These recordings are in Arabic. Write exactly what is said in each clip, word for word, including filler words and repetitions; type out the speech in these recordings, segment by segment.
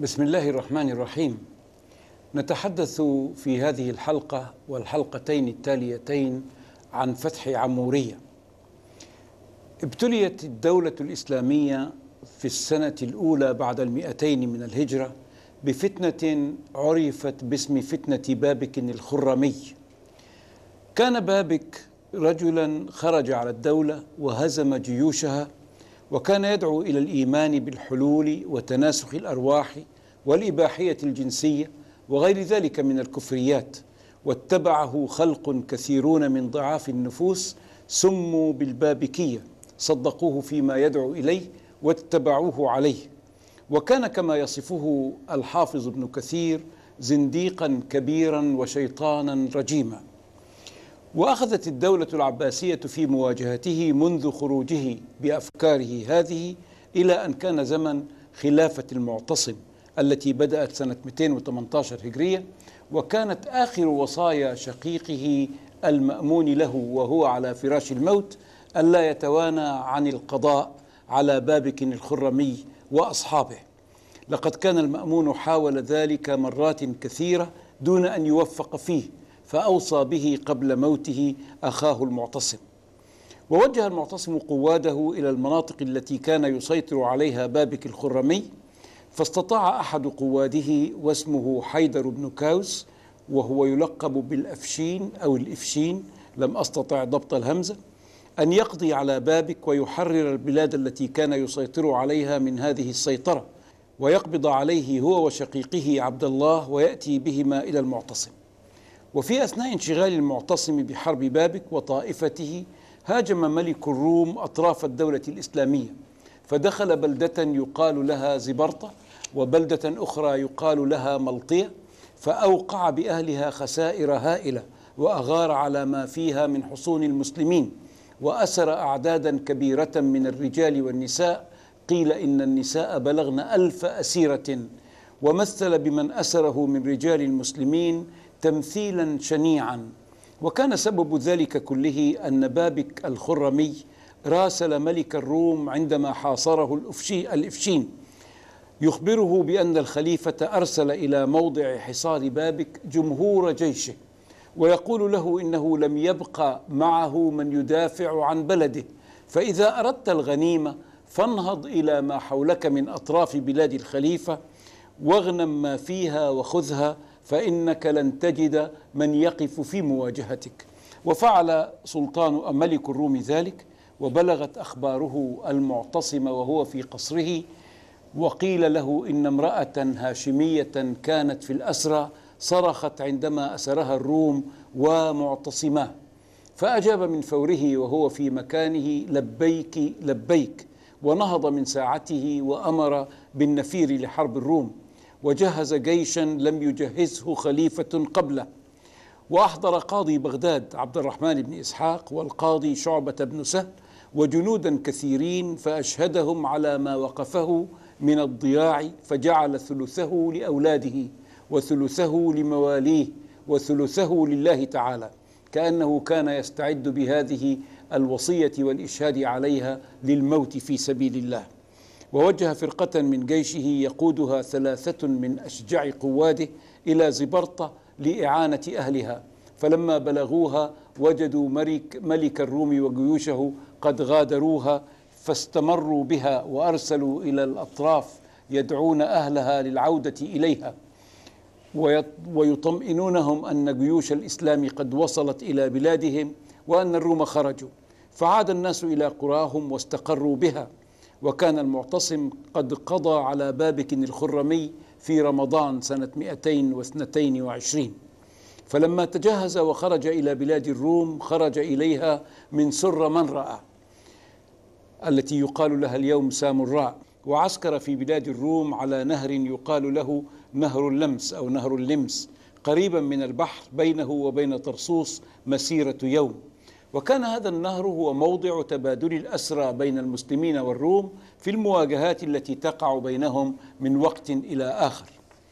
بسم الله الرحمن الرحيم. نتحدث في هذه الحلقة والحلقتين التاليتين عن فتح عمورية. ابتليت الدولة الإسلامية في السنة الأولى بعد المئتين من الهجرة بفتنة عرفت باسم فتنة بابك الخرمي. كان بابك رجلا خرج على الدولة وهزم جيوشها، وكان يدعو إلى الإيمان بالحلول وتناسخ الأرواح والإباحية الجنسية وغير ذلك من الكفريات، واتبعه خلق كثيرون من ضعاف النفوس سموا بالبابكية، صدقوه فيما يدعو إليه واتبعوه عليه. وكان كما يصفه الحافظ ابن كثير زنديقا كبيرا وشيطانا رجيما. وأخذت الدولة العباسية في مواجهته منذ خروجه بأفكاره هذه إلى أن كان زمن خلافة المعتصم التي بدأت سنة مئتين وثمانية عشر هجرية، وكانت آخر وصايا شقيقه المأمون له وهو على فراش الموت ألا يتوانى عن القضاء على بابك الخرمي وأصحابه. لقد كان المأمون حاول ذلك مرات كثيرة دون أن يوفق فيه، فأوصى به قبل موته أخاه المعتصم. ووجه المعتصم قواده إلى المناطق التي كان يسيطر عليها بابك الخرمي، فاستطاع أحد قواده واسمه حيدر بن كاوس، وهو يلقب بالأفشين أو الإفشين، لم أستطع ضبط الهمزة، أن يقضي على بابك ويحرر البلاد التي كان يسيطر عليها من هذه السيطرة، ويقبض عليه هو وشقيقه عبد الله ويأتي بهما إلى المعتصم. وفي أثناء انشغال المعتصم بحرب بابك وطائفته هاجم ملك الروم أطراف الدولة الإسلامية، فدخل بلدة يقال لها زبرطة وبلدة أخرى يقال لها ملطية، فأوقع بأهلها خسائر هائلة وأغار على ما فيها من حصون المسلمين، وأسر أعدادا كبيرة من الرجال والنساء، قيل إن النساء بلغن ألف أسيرة، ومثل بمن أسره من رجال المسلمين تمثيلا شنيعا. وكان سبب ذلك كله أن بابك الخرمي راسل ملك الروم عندما حاصره الإفشين يخبره بأن الخليفة أرسل إلى موضع حصار بابك جمهور جيشه، ويقول له إنه لم يبق معه من يدافع عن بلده، فإذا أردت الغنيمة فانهض إلى ما حولك من أطراف بلاد الخليفة واغنم ما فيها وخذها، فإنك لن تجد من يقف في مواجهتك. وفعل سلطان ملك الروم ذلك، وبلغت أخباره المعتصم وهو في قصره، وقيل له إن امرأة هاشمية كانت في الأسرى صرخت عندما أسرها الروم ومعتصماه، فأجاب من فوره وهو في مكانه لبيك لبيك، ونهض من ساعته وأمر بالنفير لحرب الروم، وجهز جيشا لم يجهزه خليفة قبله، وأحضر قاضي بغداد عبد الرحمن بن إسحاق والقاضي شعبة بن سهل وجنودا كثيرين، فأشهدهم على ما وقفه من الضياع، فجعل ثلثه لأولاده وثلثه لمواليه وثلثه لله تعالى، كأنه كان يستعد بهذه الوصية والإشهاد عليها للموت في سبيل الله. ووجه فرقة من جيشه يقودها ثلاثة من أشجع قواده إلى زبرطة لإعانة أهلها، فلما بلغوها وجدوا ملك, ملك الروم وجيوشه قد غادروها، فاستمروا بها وأرسلوا إلى الأطراف يدعون أهلها للعودة إليها ويطمئنونهم أن جيوش الإسلام قد وصلت إلى بلادهم وأن الروم خرجوا، فعاد الناس إلى قراهم واستقروا بها. وكان المعتصم قد قضى على بابك الخرمي في رمضان سنة مئتين واثنتين وعشرين، فلما تجهز وخرج إلى بلاد الروم خرج إليها من سر من رأى التي يقال لها اليوم سامراء، وعسكر في بلاد الروم على نهر يقال له نهر اللمس أو نهر اللمس، قريبا من البحر بينه وبين طرسوس مسيرة يوم. وكان هذا النهر هو موضع تبادل الأسرى بين المسلمين والروم في المواجهات التي تقع بينهم من وقت إلى آخر.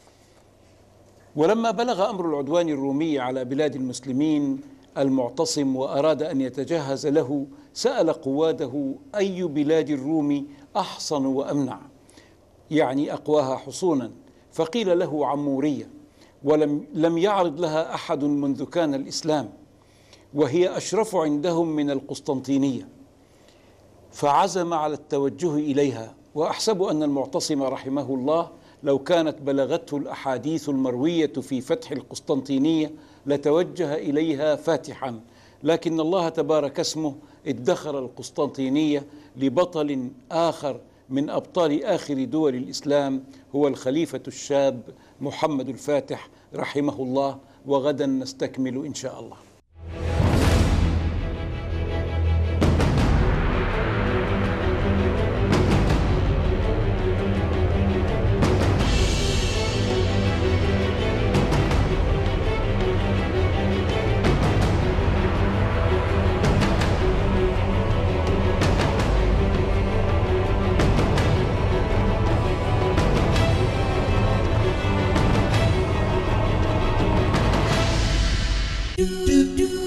ولما بلغ أمر العدوان الرومي على بلاد المسلمين المعتصم وأراد أن يتجهز له، سأل قواده أي بلاد الروم أحصن وأمنع، يعني أقواها حصونا، فقيل له عمورية، ولم لم يعرض لها أحد منذ كان الإسلام، وهي أشرف عندهم من القسطنطينية، فعزم على التوجه إليها. وأحسب أن المعتصم رحمه الله لو كانت بلغته الأحاديث المروية في فتح القسطنطينية لتوجه إليها فاتحا، لكن الله تبارك اسمه ادخر القسطنطينية لبطل آخر من أبطال آخر دول الإسلام، هو الخليفة الشاب محمد الفاتح رحمه الله. وغدا نستكمل إن شاء الله. do do do